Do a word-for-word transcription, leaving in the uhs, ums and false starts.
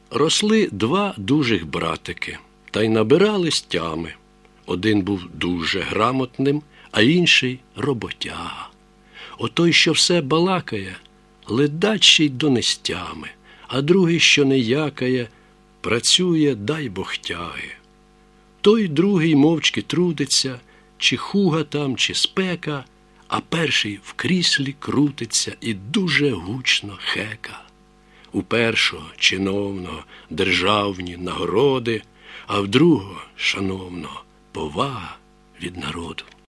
Росли два дужих братики, та й набирались тями. Один був дуже грамотним, а інший – роботяга. Отой, що все балакає, ледачий до нестями, а другий, що не якає, працює, дай Бог тяги. Той другий мовчки трудиться, чи хуга там, чи спека, а перший в кріслі крутиться і дуже гучно хека. У першого чиновного державні нагороди, а в другого шановного повага від народу.